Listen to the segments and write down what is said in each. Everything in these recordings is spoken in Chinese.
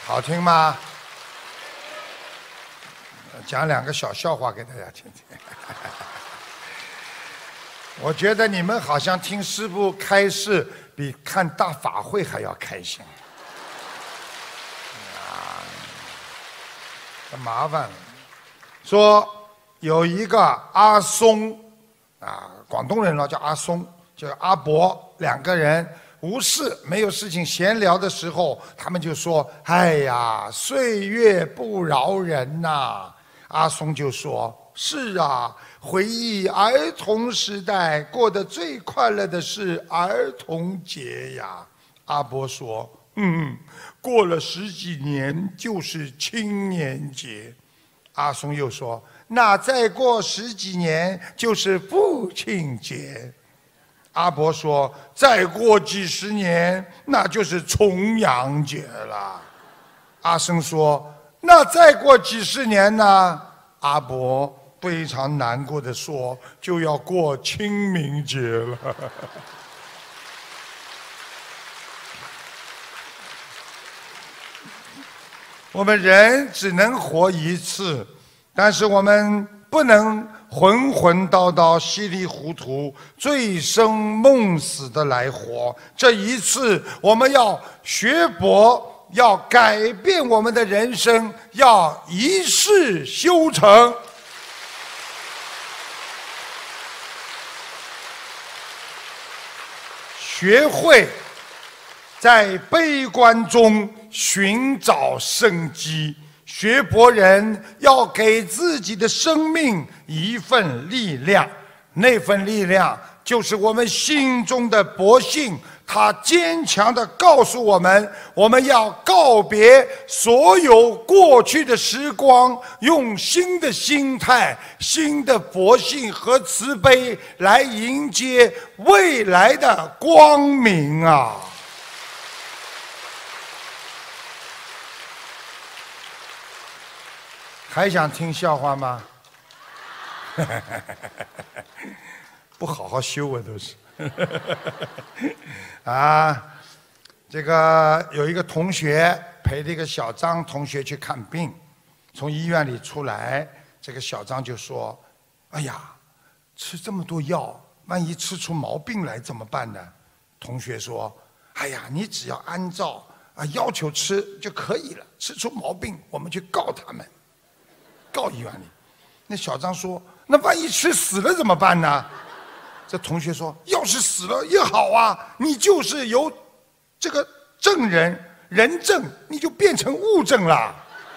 好听吗？讲两个小笑话给大家听听。我觉得你们好像听师父开示比看大法会还要开心。很麻烦了。说有一个阿松，广东人了叫阿松，叫阿伯，两个人无事没有事情闲聊的时候，他们就说：“哎呀，岁月不饶人呐。”阿松就说：“是啊，回忆儿童时代，过得最快乐的是儿童节呀。”阿伯说：“过了10几年就是青年节。”阿松又说：“那再过10几年就是父亲节。”阿伯说：“再过几十年那就是重阳节了。”阿松说：“那再过几十年呢？”阿伯非常难过地说：“就要过清明节了。”我们人只能活一次，但是我们不能混混叨叨、稀里糊涂、醉生梦死的来活。这一次，我们要学佛，要改变我们的人生，要一世修成。学会在悲观中寻找生机，学佛人要给自己的生命一份力量，那份力量就是我们心中的佛性，它坚强地告诉我们，我们要告别所有过去的时光，用新的心态、新的佛性和慈悲来迎接未来的光明啊！还想听笑话吗？不好好修啊，都是。这个有一个同学陪这个小张同学去看病，从医院里出来，这个小张就说：“哎呀，吃这么多药，万一吃出毛病来怎么办呢？”同学说：“哎呀，你只要按照要求吃就可以了，吃出毛病我们去告他们。”告医院里，那小张说：“那万一吃死了怎么办呢？”这同学说：“要是死了也好啊，你就是由这个证人人证，你就变成物证了。”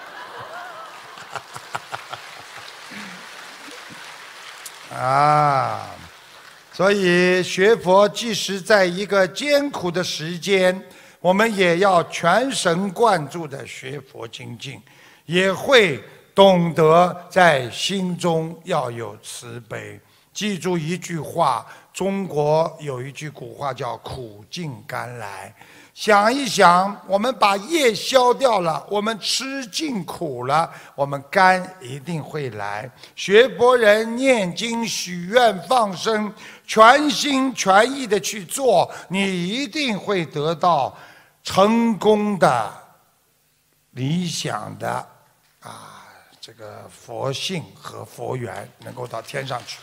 所以学佛即使在一个艰苦的时间，我们也要全神贯注的学佛精进，也会懂得在心中要有慈悲。记住一句话，中国有一句古话叫苦尽甘来。想一想，我们把业消掉了，我们吃尽苦了，我们甘一定会来。学佛人念经许愿放生，全心全意的去做，你一定会得到成功的理想的这个佛性和佛缘，能够到天上去。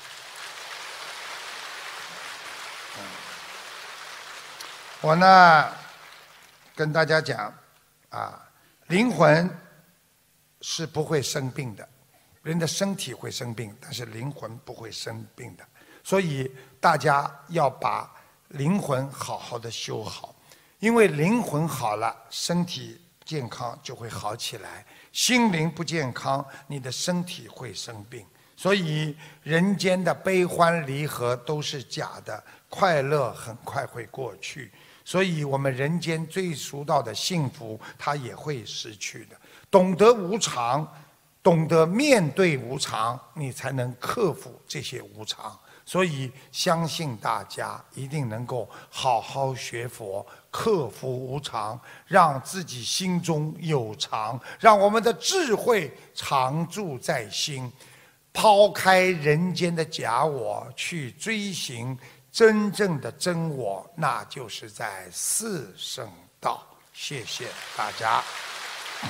我呢跟大家讲灵魂是不会生病的，人的身体会生病，但是灵魂不会生病的。所以大家要把灵魂好好的修好，因为灵魂好了，身体健康就会好起来。心灵不健康，你的身体会生病。所以人间的悲欢离合都是假的，快乐很快会过去。所以我们人间最俗到的幸福，它也会失去的。懂得无常，懂得面对无常，你才能克服这些无常。所以相信大家一定能够好好学佛，克服无常，让自己心中有常，让我们的智慧常驻在心，抛开人间的假我，去追寻真正的真我，那就是在四圣道。谢谢大家。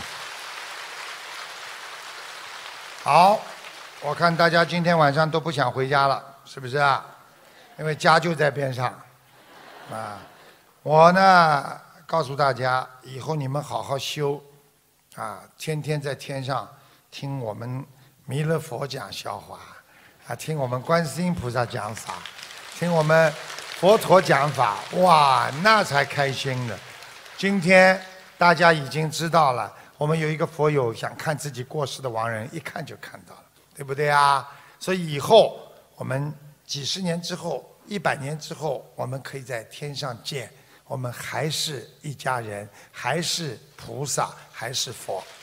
好，我看大家今天晚上都不想回家了，是不是啊？因为家就在边上。啊，我呢告诉大家，以后你们好好修，啊，天天在天上听我们弥勒佛讲笑话，啊，听我们观世音菩萨讲法，听我们佛陀讲法，哇，那才开心呢。今天大家已经知道了，我们有一个佛友想看自己过世的亡人，一看就看到了，对不对啊？所以以后我们几十年之后、100年之后，我们可以在天上见，我们还是一家人，还是菩萨，还是佛。